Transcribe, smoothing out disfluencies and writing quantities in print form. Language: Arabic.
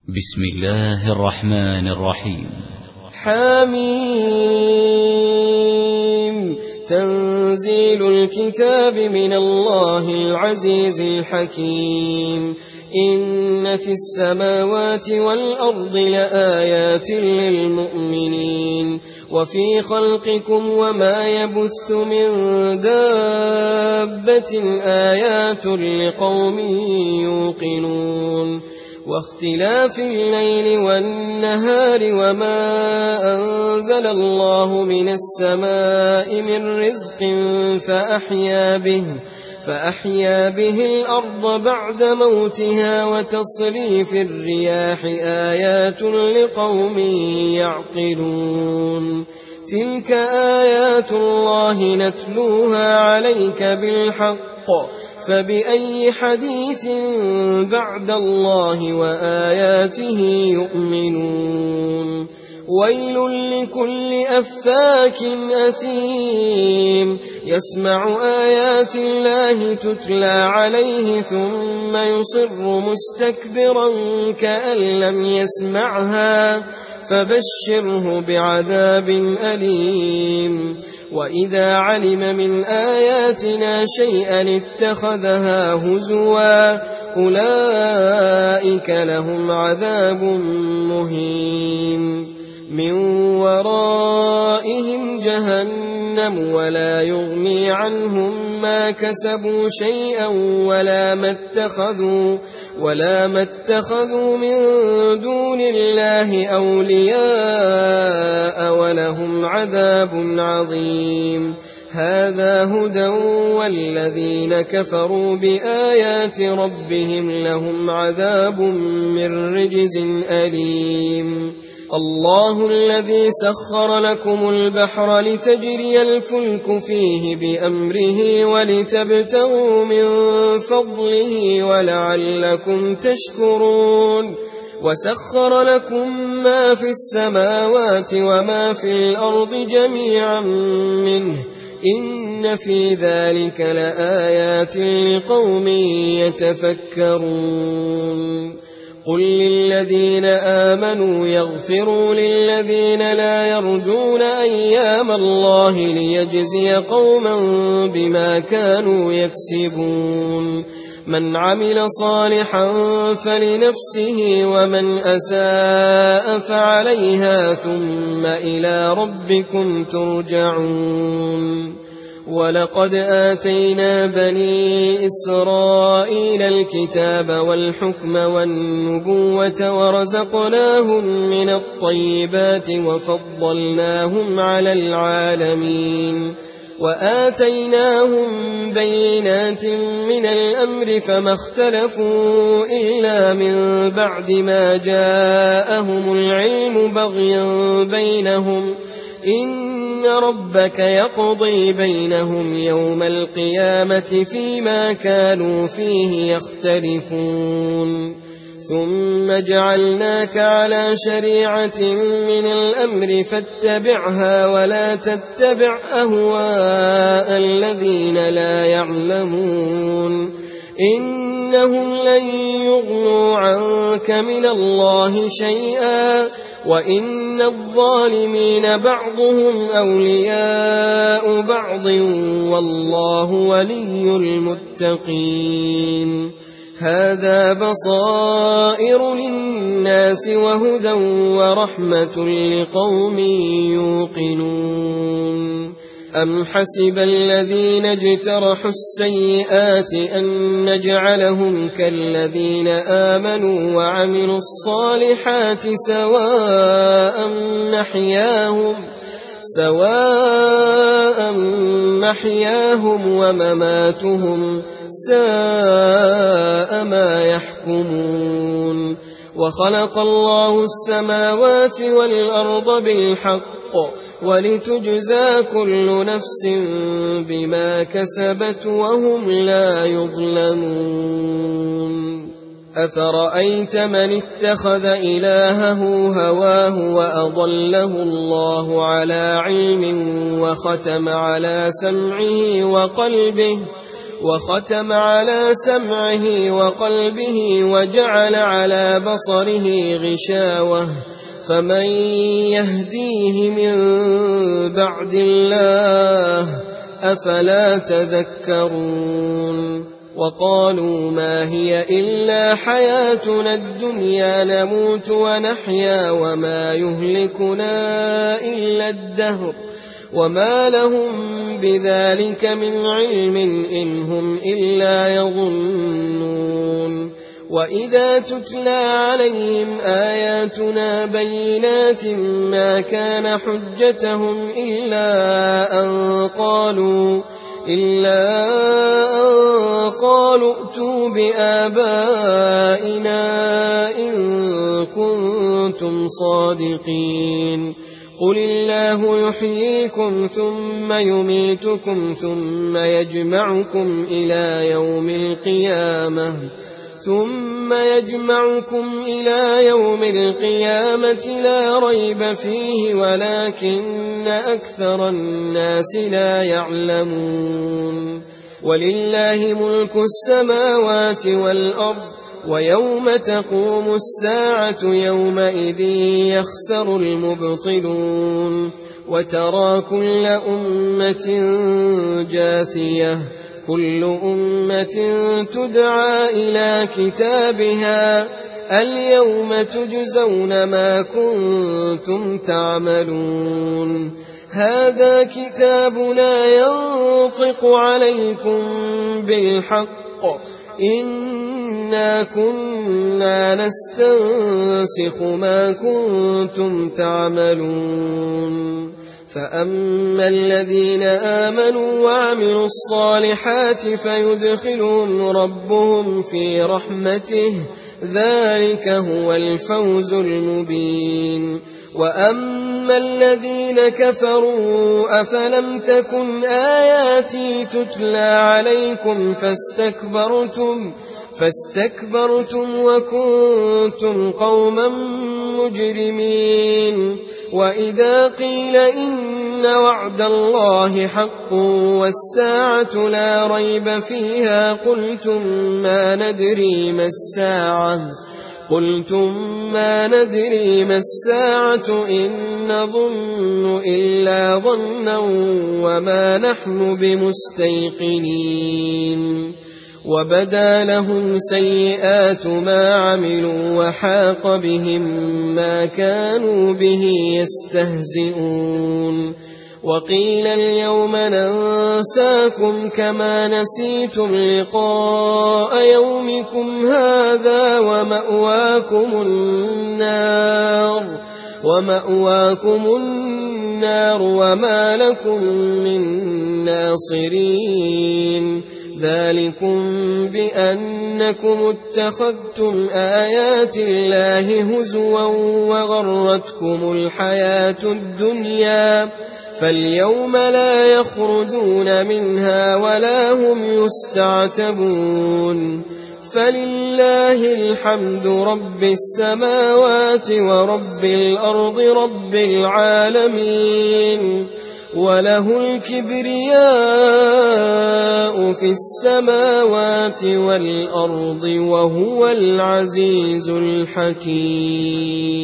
بسم الله الرحمن الرحيم. حميم. تنزيل الكتاب من الله العزيز الحكيم. إن في السماوات والأرض لآيات للمؤمنين وفي خلقكم وما يبث من دابة آيات لقوم يوقنون واختلاف الليل والنهار وما أنزل الله من السماء من رزق فأحيا به الأرض بعد موتها وتصريف الرياح آيات لقوم يعقلون. تلك آيات الله نتلوها عليك بالحق فبأي حديث بعد الله وآياته يؤمنون. ويل لكل أفاك أثيم يسمع آيات الله تتلى عليه ثم يصر مستكبرا كأن لم يسمعها فبشره بعذاب أليم. وإذا علم من آياتنا شيئا اتخذها هزوا أولئك لهم عذاب مهين. من ورائهم جهنم ولا يغني عنهم ما كسبوا شيئا ولا ما اتخذوا من دون الله أولياء ولهم عذاب عظيم. هذا هدى والذين كفروا بآيات ربهم لهم عذاب من رجز أليم. الله الذي سخر لكم البحر لتجري الفلك فيه بأمره ولتبتغوا من فضله ولعلكم تشكرون. وسخر لكم ما في السماوات وما في الأرض جميعا منه إن في ذلك لآيات لقوم يتفكرون. قل للذين آمنوا يغفروا للذين لا يرجون أيام الله ليجزي قوما بما كانوا يكسبون. من عمل صالحا فلنفسه ومن أساء فعليها ثم إلى ربكم ترجعون. ولقد آتينا بني إسرائيل الكتاب والحكم والنبوة ورزقناهم من الطيبات وفضلناهم على العالمين وآتيناهم بينات من الأمر فما اختلفوا إلا من بعد ما جاءهم العلم بغيا بينهم إن ربك يقضي بينهم يوم القيامة فيما كانوا فيه يختلفون. ثم جعلناك على شريعة من الأمر فاتبعها ولا تتبع أهواء الذين لا يعلمون إنهم لن يغنوا عنك من الله شيئا وإن الظالمين بعضهم أولياء بعض والله ولي المتقين. هذا بصائر للناس وهدى ورحمة لقوم يوقنون. أم حسب الذين اجترحوا السيئات أن نجعلهم كالذين آمنوا وعملوا الصالحات سواء محياهم ومماتهم ساء ما يحكمون. وخلق الله السماوات والأرض بالحق ولتجزى كل نفس بما كسبت وهم لا يظلمون. أفرأيت من اتخذ إلهه هواه وأضله الله على علم وختم على سمعه وختم على سمعه وقلبه وجعل على بصره غشاوة فمن يهديه من بعد الله أفلا تذكرون وقالوا ما هي إلا حياتنا الدنيا نموت ونحيا وما يهلكنا إلا الدهر وما لهم بذلك من علم إن هم إلا يظنون وإذا تتلى عليهم آياتنا بينات ما كان حجتهم إلا أن قالوا ائتوا بآبائنا إن كنتم صادقين قل الله يحييكم ثم يميتكم ثم يجمعكم إلى يوم القيامة لا ريب فيه ولكن أكثر الناس لا يعلمون ولله ملك السماوات والأرض ويوم تقوم الساعة يومئذ يخسر المبطلون وترى كل أمة جاثية كل أمة تدعى إلى كتابها اليوم تجزون ما كنتم تعملون هذا كتابنا ينطق عليكم بالحق إنا كنا نستنسخ ما كنتم تعملون فأما الذين آمنوا وعملوا الصالحات فيدخلهم ربهم في رحمته ذلك هو الفوز المبين وأما الذين كفروا أفلم تكن آياتي تتلى عليكم فاستكبرتم وكنتم قوما مجرمين وإذا قيل إن وعد الله حق والساعة لا ريب فيها قلتم ما ندري ما الساعة إن نظن إلا ظنا وما نحن بمستيقنين وبدا لهم سيئات ما عملوا وحاق بهم ما كانوا به يستهزئون وقيل اليوم ننساكم كما نسيتم لقاء يومكم هذا ومأواكم النار وما لكم من ناصرين ذلكم بأنكم اتخذتم آيات الله هزوا وغرتكم الحياة الدنيا فاليوم لا يخرجون منها ولا هم يستعتبون فلله الحمد رب السماوات ورب الأرض رب العالمين وله الكبرياء في السماوات والأرض وهو العزيز الحكيم